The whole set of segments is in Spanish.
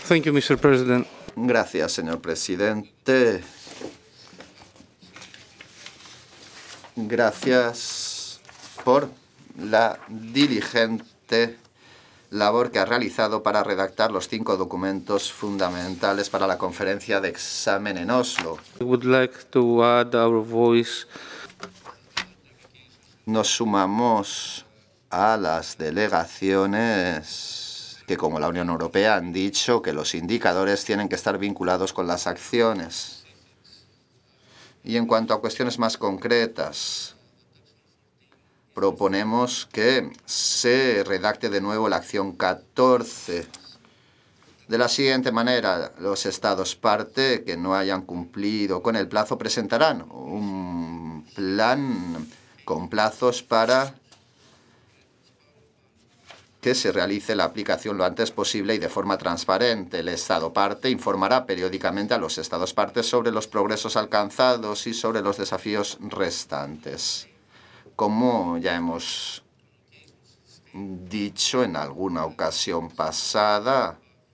Thank you, Mr. President. Gracias, señor presidente. Gracias por la diligente labor que ha realizado para redactar los 5 documentos fundamentales para la conferencia de examen en Oslo. I would like to add our voice. Nos sumamos a las delegaciones que, como la Unión Europea, han dicho que los indicadores tienen que estar vinculados con las acciones. Y en cuanto a cuestiones más concretas, proponemos que se redacte de nuevo la acción 14. De la siguiente manera, los Estados parte que no hayan cumplido con el plazo presentarán un plan con plazos para que se realice la aplicación lo antes posible y de forma transparente. El Estado parte informará periódicamente a los Estados partes sobre los progresos alcanzados y sobre los desafíos restantes. Como ya hemos dicho en alguna ocasión pasada,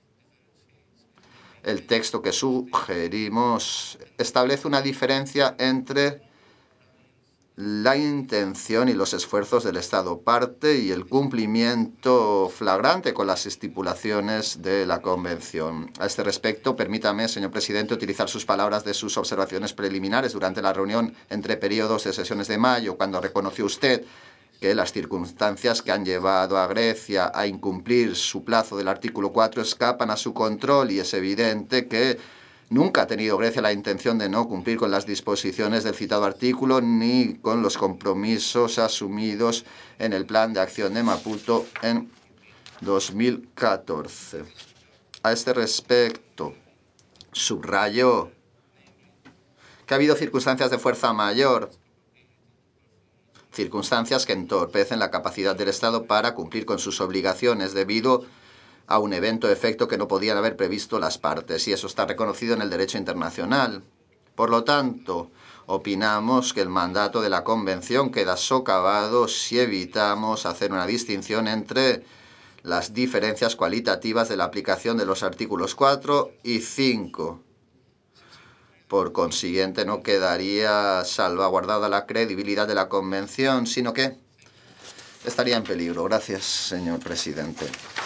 el texto que sugerimos establece una diferencia entre la intención y los esfuerzos del Estado parte y el cumplimiento flagrante con las estipulaciones de la Convención. A este respecto, permítame, señor presidente, utilizar sus palabras de sus observaciones preliminares durante la reunión entre periodos de sesiones de mayo, cuando reconoció usted que las circunstancias que han llevado a Grecia a incumplir su plazo del artículo 4 escapan a su control y es evidente que nunca ha tenido Grecia la intención de no cumplir con las disposiciones del citado artículo ni con los compromisos asumidos en el Plan de Acción de Maputo en 2014. A este respecto, subrayo que ha habido circunstancias de fuerza mayor, circunstancias que entorpecen la capacidad del Estado para cumplir con sus obligaciones debido a un evento o efecto que no podían haber previsto las partes, y eso está reconocido en el derecho internacional. Por lo tanto, opinamos que el mandato de la Convención queda socavado si evitamos hacer una distinción entre las diferencias cualitativas de la aplicación de los artículos 4 y 5. Por consiguiente, no quedaría salvaguardada la credibilidad de la Convención, sino que estaría en peligro. Gracias, señor presidente.